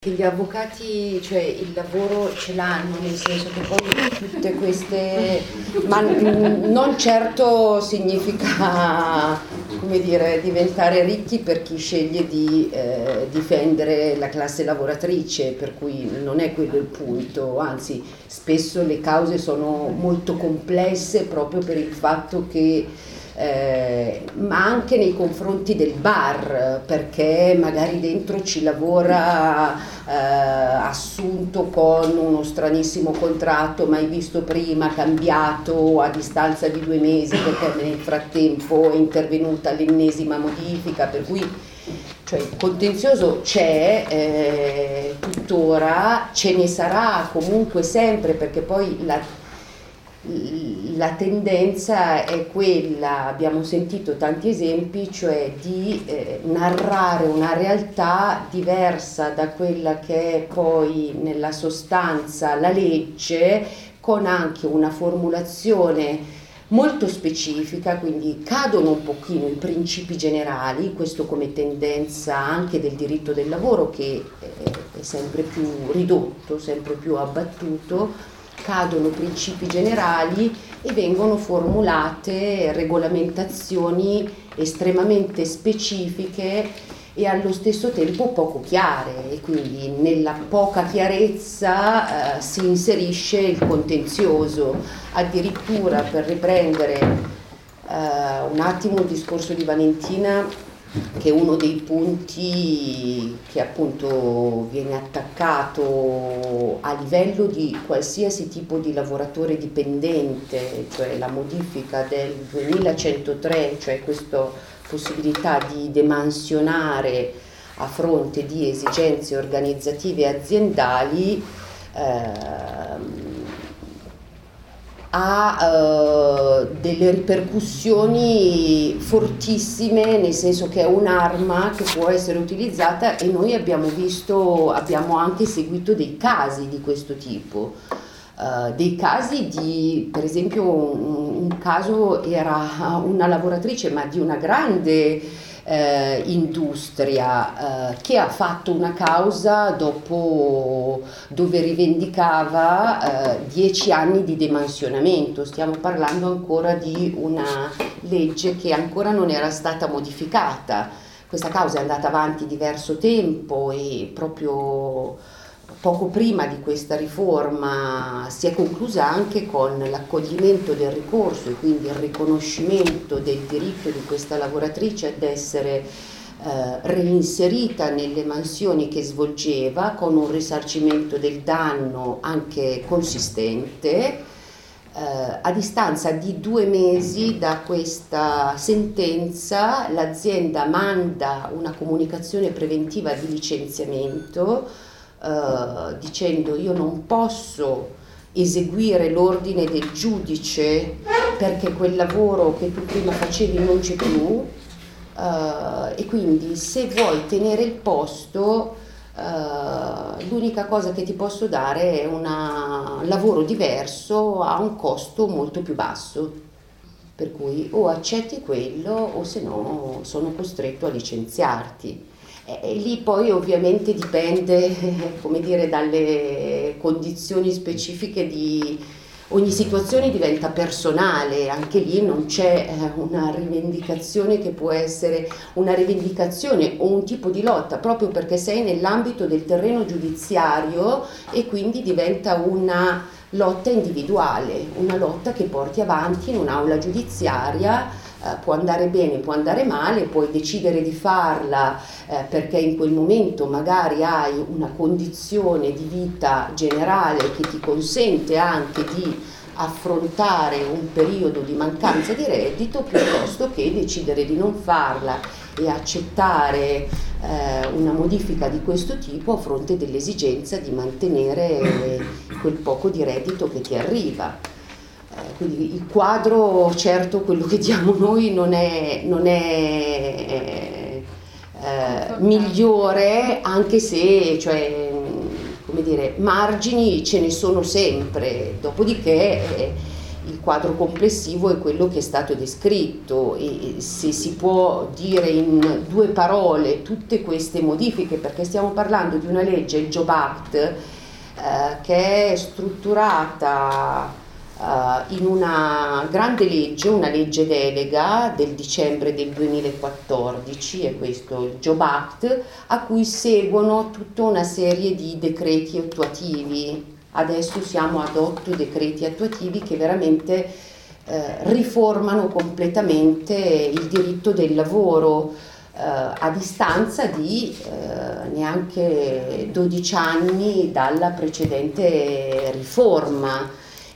Che gli avvocati, cioè il lavoro ce l'hanno, nel senso che poi tutte queste, ma non certo significa, come dire, diventare ricchi per chi sceglie di difendere la classe lavoratrice, per cui non è quello il punto, anzi spesso le cause sono molto complesse proprio per il fatto che ma anche nei confronti del bar, perché magari dentro ci lavora assunto con uno stranissimo contratto mai visto prima, cambiato a distanza di 2 mesi perché nel frattempo è intervenuta l'ennesima modifica, per cui cioè, il contenzioso c'è tuttora, ce ne sarà comunque sempre, perché poi la tendenza è quella, abbiamo sentito tanti esempi, cioè di narrare una realtà diversa da quella che è poi nella sostanza la legge, con anche una formulazione molto specifica, quindi cadono un pochino i principi generali, questo come tendenza anche del diritto del lavoro che è sempre più ridotto, sempre più abbattuto. Cadono principi generali e vengono formulate regolamentazioni estremamente specifiche e allo stesso tempo poco chiare, e quindi nella poca chiarezza si inserisce il contenzioso. Addirittura, per riprendere un attimo il discorso di Valentina, che è uno dei punti che appunto viene attaccato a livello di qualsiasi tipo di lavoratore dipendente, cioè la modifica del 2103, cioè questa possibilità di demansionare a fronte di esigenze organizzative e aziendali, ha delle ripercussioni fortissime, nel senso che è un'arma che può essere utilizzata, e noi abbiamo anche seguito dei casi di questo tipo, dei casi di, per esempio un caso era una lavoratrice ma di una grande industria che ha fatto una causa dopo, dove rivendicava 10 anni di demansionamento. Stiamo parlando ancora di una legge che ancora non era stata modificata. Questa causa è andata avanti diverso tempo e proprio poco prima di questa riforma si è conclusa anche con l'accoglimento del ricorso e quindi il riconoscimento del diritto di questa lavoratrice ad essere reinserita nelle mansioni che svolgeva, con un risarcimento del danno anche consistente. A distanza di 2 mesi da questa sentenza, l'azienda manda una comunicazione preventiva di licenziamento dicendo: io non posso eseguire l'ordine del giudice perché quel lavoro che tu prima facevi non c'è più, e quindi se vuoi tenere il posto l'unica cosa che ti posso dare è un lavoro diverso a un costo molto più basso, per cui o accetti quello o se no sono costretto a licenziarti. E lì poi ovviamente dipende, come dire, dalle condizioni specifiche di ogni situazione, diventa personale, anche lì non c'è una rivendicazione che può essere una rivendicazione o un tipo di lotta, proprio perché sei nell'ambito del terreno giudiziario e quindi diventa una lotta individuale, una lotta che porti avanti in un'aula giudiziaria. Può andare bene, può andare male, puoi decidere di farla perché in quel momento magari hai una condizione di vita generale che ti consente anche di affrontare un periodo di mancanza di reddito, piuttosto che decidere di non farla e accettare una modifica di questo tipo a fronte dell'esigenza di mantenere quel poco di reddito che ti arriva. Quindi il quadro, certo, quello che diamo noi non è migliore, anche se, cioè, come dire, margini ce ne sono sempre. Dopodiché il quadro complessivo è quello che è stato descritto, e se si può dire in due parole tutte queste modifiche, perché stiamo parlando di una legge, il Job Act, che è strutturata in una grande legge, una legge delega del dicembre del 2014, è questo il Job Act, a cui seguono tutta una serie di decreti attuativi. Adesso siamo ad 8 decreti attuativi che veramente riformano completamente il diritto del lavoro a distanza di neanche 12 anni dalla precedente riforma.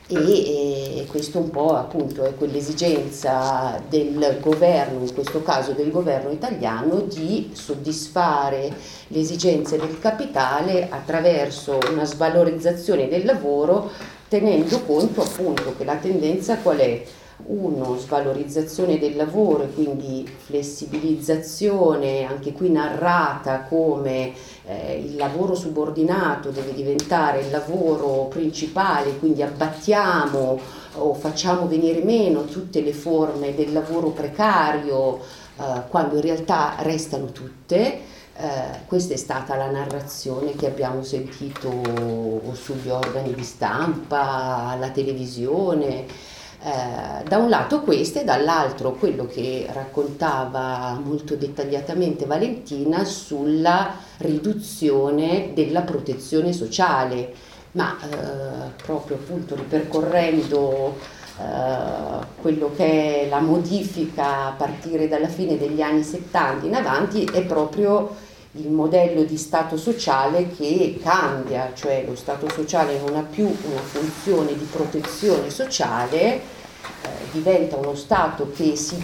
E questo un po' appunto è quell'esigenza del governo, in questo caso del governo italiano, di soddisfare le esigenze del capitale attraverso una svalorizzazione del lavoro, tenendo conto appunto che la tendenza qual è? Uno, svalorizzazione del lavoro e quindi flessibilizzazione, anche qui narrata come il lavoro subordinato deve diventare il lavoro principale, quindi abbattiamo o facciamo venire meno tutte le forme del lavoro precario, quando in realtà restano tutte. Questa è stata la narrazione che abbiamo sentito sugli organi di stampa, alla televisione. Da un lato questo e dall'altro quello che raccontava molto dettagliatamente Valentina sulla riduzione della protezione sociale, ma proprio appunto ripercorrendo quello che è la modifica a partire dalla fine degli anni 70 in avanti, è proprio il modello di Stato sociale che cambia, cioè lo Stato sociale non ha più una funzione di protezione sociale, diventa uno Stato che si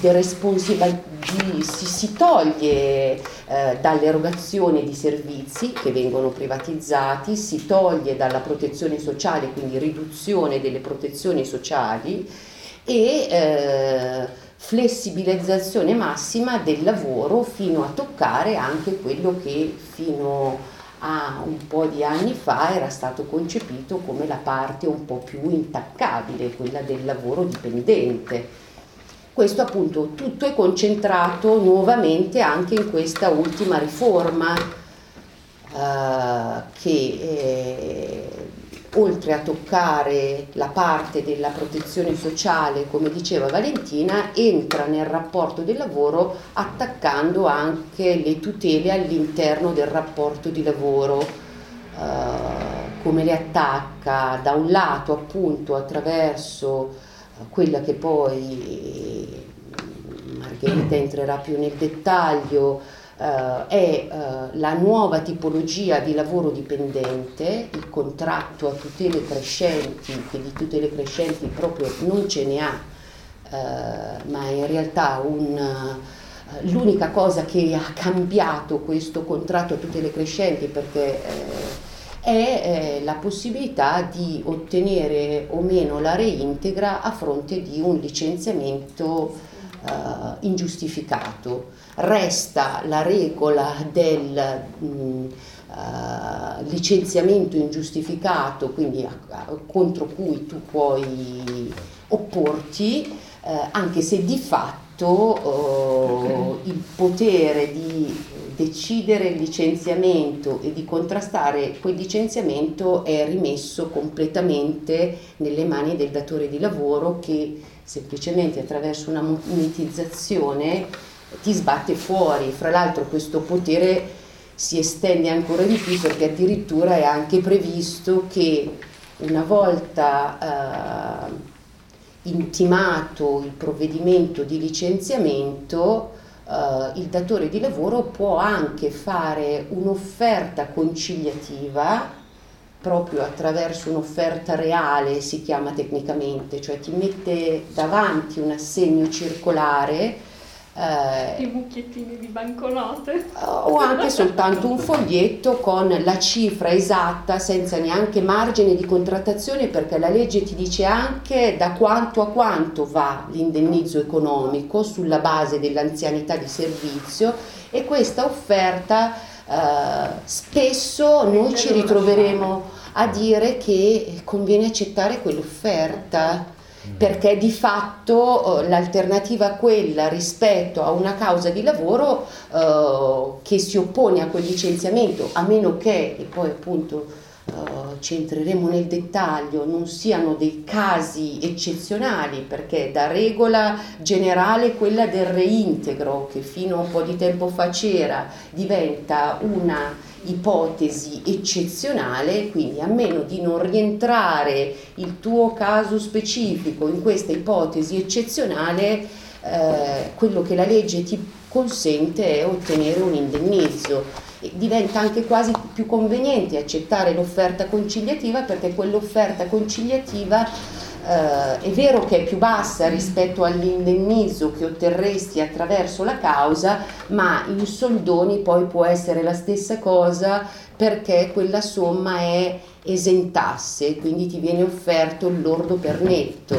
toglie dall'erogazione di servizi che vengono privatizzati, si toglie dalla protezione sociale, quindi riduzione delle protezioni sociali e flessibilizzazione massima del lavoro, fino a toccare anche quello che fino a un po' di anni fa era stato concepito come la parte un po' più intaccabile, quella del lavoro dipendente. Questo appunto tutto è concentrato nuovamente anche in questa ultima riforma che oltre a toccare la parte della protezione sociale, come diceva Valentina, entra nel rapporto del lavoro attaccando anche le tutele all'interno del rapporto di lavoro, come le attacca da un lato appunto attraverso quella che poi Margherita entrerà più nel dettaglio, è la nuova tipologia di lavoro dipendente, il contratto a tutele crescenti, che di tutele crescenti proprio non ce ne ha, ma in realtà l'unica cosa che ha cambiato questo contratto a tutele crescenti perché è la possibilità di ottenere o meno la reintegra a fronte di un licenziamento ingiustificato. Resta la regola del licenziamento ingiustificato, quindi contro cui tu puoi opporti, anche se di fatto il potere di decidere il licenziamento e di contrastare quel licenziamento è rimesso completamente nelle mani del datore di lavoro, che semplicemente attraverso una monetizzazione ti sbatte fuori. Fra l'altro questo potere si estende ancora di più perché addirittura è anche previsto che una volta intimato il provvedimento di licenziamento, il datore di lavoro può anche fare un'offerta conciliativa proprio attraverso un'offerta reale, si chiama tecnicamente, cioè ti mette davanti un assegno circolare, i buchettini di banconote o anche soltanto un foglietto con la cifra esatta senza neanche margine di contrattazione, perché la legge ti dice anche da quanto a quanto va l'indennizzo economico sulla base dell'anzianità di servizio, e questa offerta spesso noi ci ritroveremo a dire che conviene accettare quell'offerta. perché di fatto l'alternativa a quella rispetto a una causa di lavoro che si oppone a quel licenziamento, a meno che, e poi appunto ci entreremo nel dettaglio, non siano dei casi eccezionali, perché da regola generale quella del reintegro, che fino a un po' di tempo fa c'era, diventa una ipotesi eccezionale, quindi a meno di non rientrare il tuo caso specifico in questa ipotesi eccezionale, quello che la legge ti consente è ottenere un indennizzo. E diventa anche quasi più conveniente accettare l'offerta conciliativa, perché quell'offerta conciliativa è vero che è più bassa rispetto all'indennizzo che otterresti attraverso la causa, ma in soldoni poi può essere la stessa cosa, perché quella somma è esentasse, quindi ti viene offerto il lordo per netto,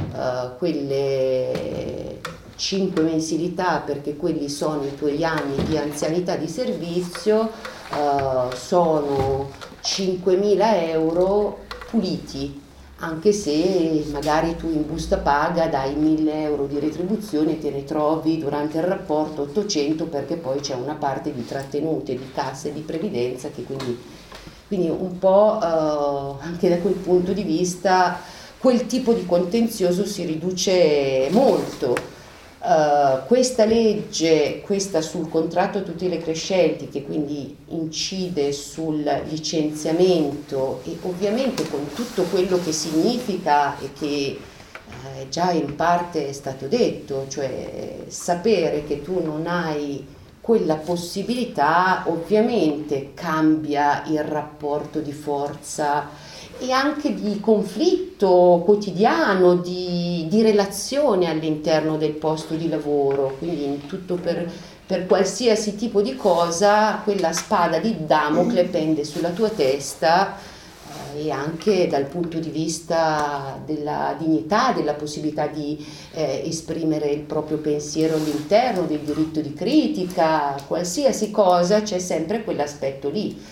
quelle 5 mensilità, perché quelli sono i tuoi anni di anzianità di servizio, sono 5.000 euro puliti, anche se magari tu in busta paga dai 1.000 euro di retribuzione e te ne trovi durante il rapporto 800, perché poi c'è una parte di trattenute, di casse e di previdenza, che quindi un po' anche da quel punto di vista quel tipo di contenzioso si riduce molto. Questa legge, questa sul contratto a tutele crescenti, che quindi incide sul licenziamento e ovviamente con tutto quello che significa e che già in parte è stato detto, cioè sapere che tu non hai quella possibilità ovviamente cambia il rapporto di forza e anche di conflitto quotidiano, di relazione all'interno del posto di lavoro, quindi in tutto per qualsiasi tipo di cosa quella spada di Damocle pende sulla tua testa, e anche dal punto di vista della dignità, della possibilità di esprimere il proprio pensiero all'interno, del diritto di critica, qualsiasi cosa c'è sempre quell'aspetto lì.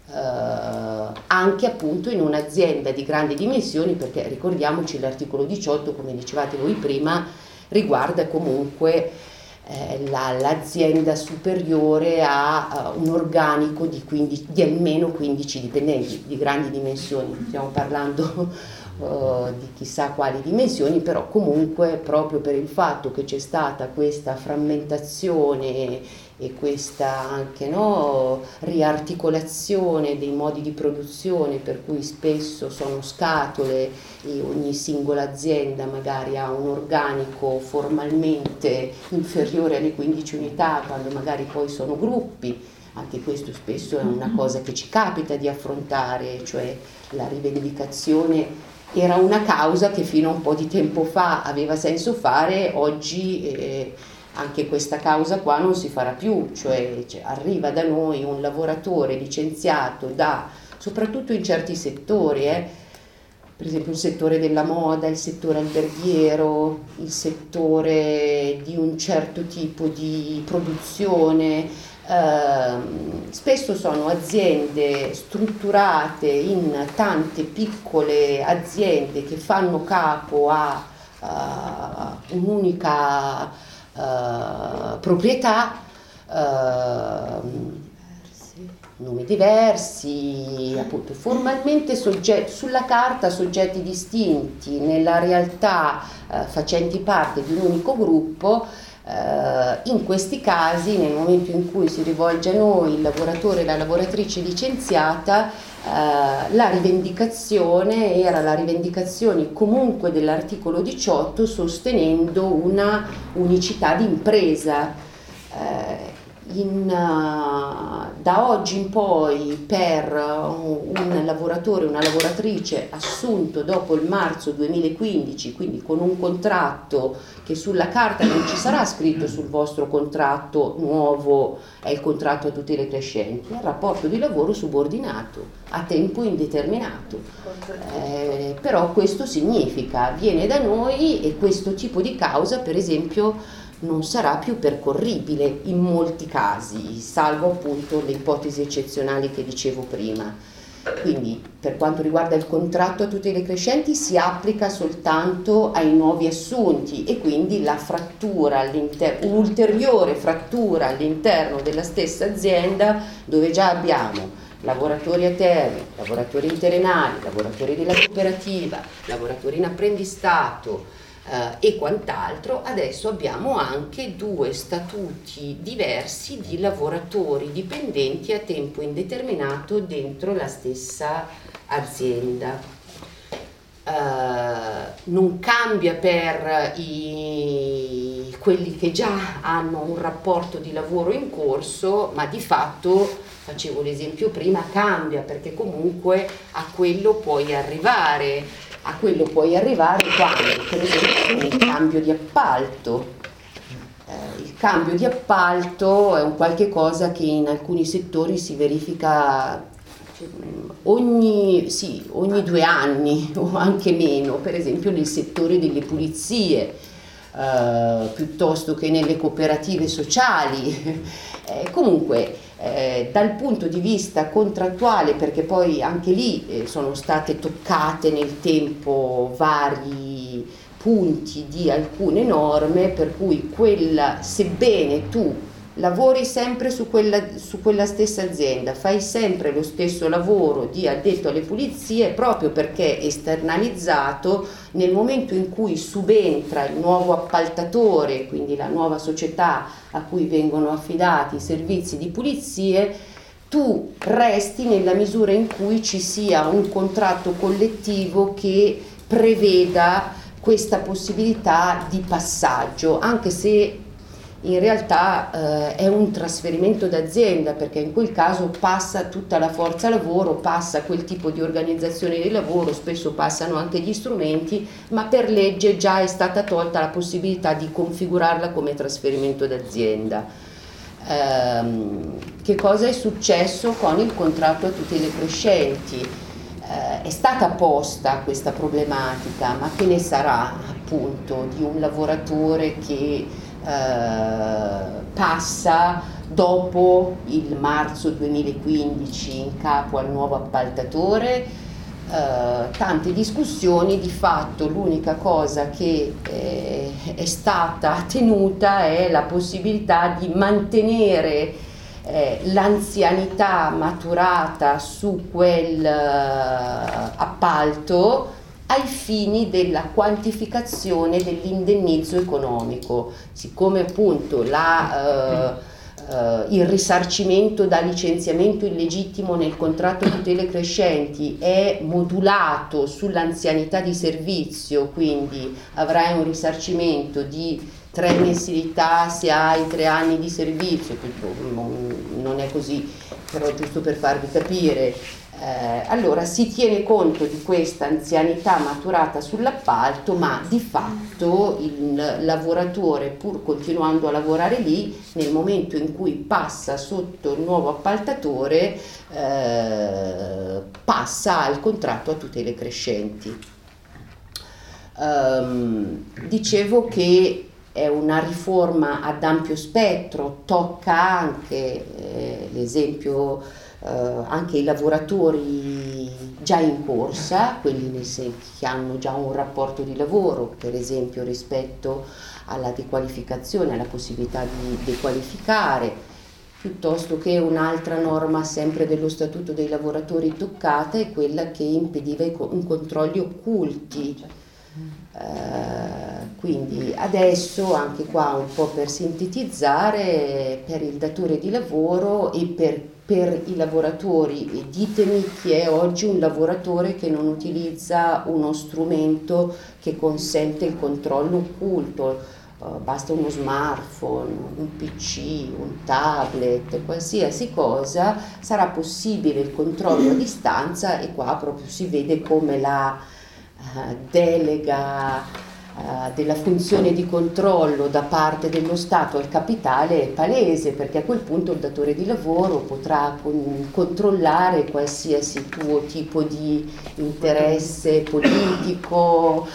Anche appunto in un'azienda di grandi dimensioni, perché ricordiamoci l'articolo 18, come dicevate voi prima, riguarda comunque l'azienda superiore a un organico di almeno 15 dipendenti di grandi dimensioni, stiamo parlando di chissà quali dimensioni, però comunque proprio per il fatto che c'è stata questa frammentazione e questa anche riarticolazione dei modi di produzione, per cui spesso sono scatole e ogni singola azienda magari ha un organico formalmente inferiore alle 15 unità, quando magari poi sono gruppi. Anche questo spesso è una cosa che ci capita di affrontare, cioè la rivendicazione era una causa che fino a un po' di tempo fa aveva senso fare, oggi anche questa causa qua non si farà più, cioè arriva da noi un lavoratore licenziato soprattutto in certi settori, per esempio il settore della moda, il settore alberghiero, il settore di un certo tipo di produzione. Spesso sono aziende strutturate in tante piccole aziende che fanno capo a un'unica proprietà, nomi diversi, appunto formalmente sulla carta soggetti distinti, nella realtà facenti parte di un unico gruppo. In questi casi, nel momento in cui si rivolge a noi il lavoratore e la lavoratrice licenziata, la rivendicazione era la rivendicazione comunque dell'articolo 18, sostenendo una unicità di impresa. Da oggi in poi per un lavoratore o una lavoratrice assunto dopo il marzo 2015, quindi con un contratto che sulla carta non ci sarà scritto sul vostro contratto nuovo, è il contratto a tutele crescenti, è il rapporto di lavoro subordinato a tempo indeterminato. Però questo significa, viene da noi e questo tipo di causa per esempio non sarà più percorribile in molti casi, salvo appunto le ipotesi eccezionali che dicevo prima. Quindi per quanto riguarda il contratto a tutele crescenti si applica soltanto ai nuovi assunti e quindi la frattura un'ulteriore frattura all'interno della stessa azienda, dove già abbiamo lavoratori a termine, lavoratori interinali, lavoratori della cooperativa, lavoratori in apprendistato e quant'altro. Adesso abbiamo anche 2 statuti diversi di lavoratori dipendenti a tempo indeterminato dentro la stessa azienda. Non cambia per quelli che già hanno un rapporto di lavoro in corso, ma di fatto, facevo l'esempio prima, cambia, perché comunque a quello puoi arrivare quando, per esempio, il cambio di appalto. Il cambio di appalto è un qualche cosa che in alcuni settori si verifica ogni 2 anni o anche meno, per esempio nel settore delle pulizie, piuttosto che nelle cooperative sociali. Comunque dal punto di vista contrattuale, perché poi anche lì sono state toccate nel tempo vari punti di alcune norme, per cui sebbene tu lavori sempre su quella stessa azienda, fai sempre lo stesso lavoro di addetto alle pulizie, proprio perché esternalizzato, nel momento in cui subentra il nuovo appaltatore, quindi la nuova società a cui vengono affidati i servizi di pulizie, tu resti nella misura in cui ci sia un contratto collettivo che preveda questa possibilità di passaggio, anche se in realtà è un trasferimento d'azienda, perché in quel caso passa tutta la forza lavoro, passa quel tipo di organizzazione del lavoro, spesso passano anche gli strumenti, ma per legge già è stata tolta la possibilità di configurarla come trasferimento d'azienda. Che cosa è successo con il contratto a tutele crescenti? È stata posta questa problematica, ma che ne sarà appunto di un lavoratore che passa dopo il marzo 2015 in capo al nuovo appaltatore? Tante discussioni. Di fatto l'unica cosa che è stata tenuta è la possibilità di mantenere l'anzianità maturata su quel appalto ai fini della quantificazione dell'indennizzo economico. Siccome appunto il risarcimento da licenziamento illegittimo nel contratto di tutele crescenti è modulato sull'anzianità di servizio, quindi avrai un risarcimento di 3 mensilità se hai 3 anni di servizio, non è così, però giusto per farvi capire. Allora si tiene conto di questa anzianità maturata sull'appalto, ma di fatto il lavoratore, pur continuando a lavorare lì, nel momento in cui passa sotto il nuovo appaltatore, passa al contratto a tutele crescenti. Dicevo che è una riforma ad ampio spettro, tocca anche l'esempio anche i lavoratori già in corsa, quelli che hanno già un rapporto di lavoro, per esempio rispetto alla dequalificazione, alla possibilità di dequalificare, piuttosto che un'altra norma sempre dello Statuto dei lavoratori toccata è quella che impediva i controlli occulti. Quindi adesso, anche qua un po' per sintetizzare, per il datore di lavoro e per i lavoratori, ditemi chi è oggi un lavoratore che non utilizza uno strumento che consente il controllo occulto. Basta uno smartphone, un PC, un tablet, qualsiasi cosa, sarà possibile il controllo a distanza, e qua proprio si vede come la delega della funzione di controllo da parte dello Stato al capitale è palese, perché a quel punto il datore di lavoro potrà controllare qualsiasi tuo tipo di interesse politico,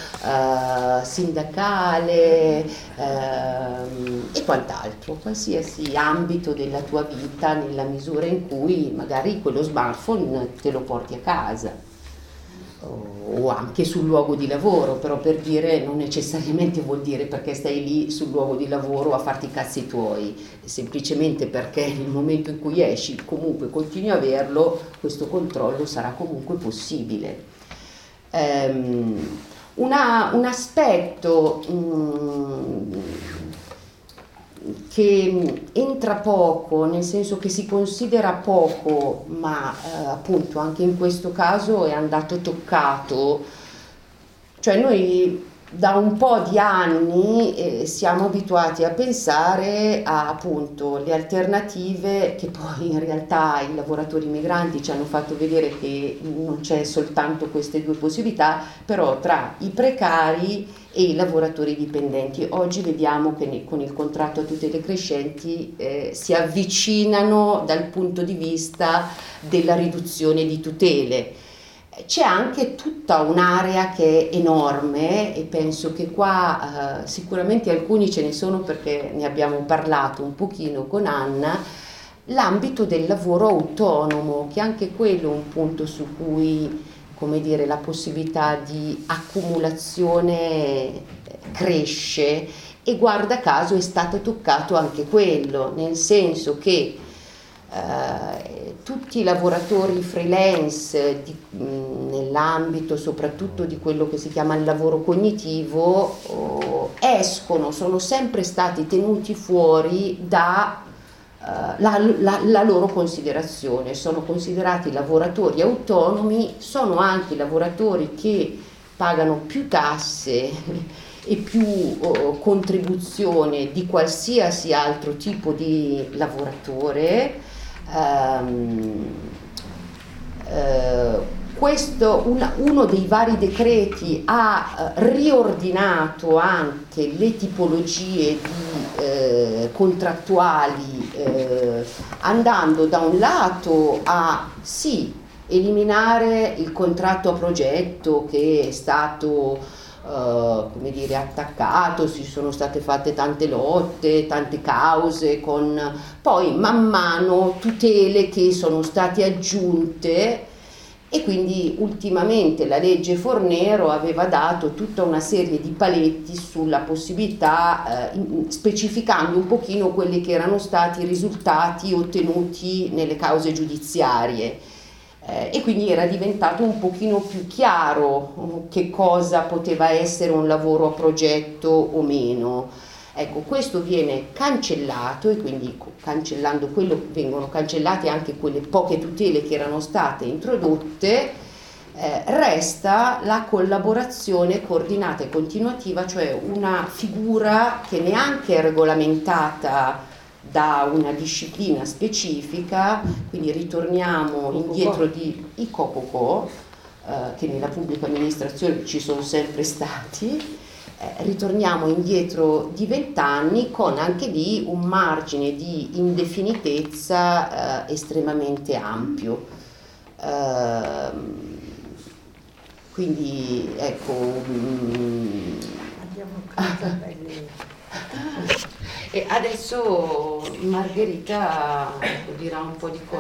sindacale e quant'altro, qualsiasi ambito della tua vita, nella misura in cui magari quello smartphone te lo porti a casa o anche sul luogo di lavoro, però per dire non necessariamente vuol dire perché stai lì sul luogo di lavoro a farti i cazzi tuoi, semplicemente perché nel momento in cui esci comunque continui a averlo, questo controllo sarà comunque possibile. Un aspetto che entra poco, nel senso che si considera poco, ma appunto anche in questo caso è andato toccato, cioè noi da un po' di anni siamo abituati a pensare a appunto le alternative che poi in realtà i lavoratori migranti ci hanno fatto vedere che non c'è soltanto queste due possibilità, però tra i precari e i lavoratori dipendenti. Oggi vediamo che con il contratto a tutele crescenti si avvicinano dal punto di vista della riduzione di tutele. C'è anche tutta un'area che è enorme e penso che qua sicuramente alcuni ce ne sono perché ne abbiamo parlato un pochino con Anna, l'ambito del lavoro autonomo, che anche quello è un punto su cui, come dire, la possibilità di accumulazione cresce e guarda caso è stato toccato anche quello, nel senso che tutti i lavoratori freelance nell'ambito soprattutto di quello che si chiama il lavoro cognitivo escono, sono sempre stati tenuti fuori da la loro considerazione, sono considerati lavoratori autonomi, sono anche lavoratori che pagano più tasse e più contribuzione di qualsiasi altro tipo di lavoratore. Uno dei vari decreti ha riordinato anche le tipologie contrattuali, andando da un lato a sì eliminare il contratto a progetto che è stato come dire, attaccato, si sono state fatte tante lotte, tante cause, con poi man mano tutele che sono state aggiunte, e quindi ultimamente la legge Fornero aveva dato tutta una serie di paletti sulla possibilità, specificando un pochino quelli che erano stati i risultati ottenuti nelle cause giudiziarie. E quindi era diventato un pochino più chiaro che cosa poteva essere un lavoro a progetto o meno. Ecco, questo viene cancellato e quindi cancellando quello vengono cancellate anche quelle poche tutele che erano state introdotte. Resta la collaborazione coordinata e continuativa, cioè una figura che neanche è regolamentata da una disciplina specifica, quindi ritorniamo indietro di i co-co-co, che nella pubblica amministrazione ci sono sempre stati, ritorniamo indietro di 20 anni con anche lì un margine di indefinitezza estremamente ampio. Quindi ecco, e adesso Margherita dirà un po' di cose.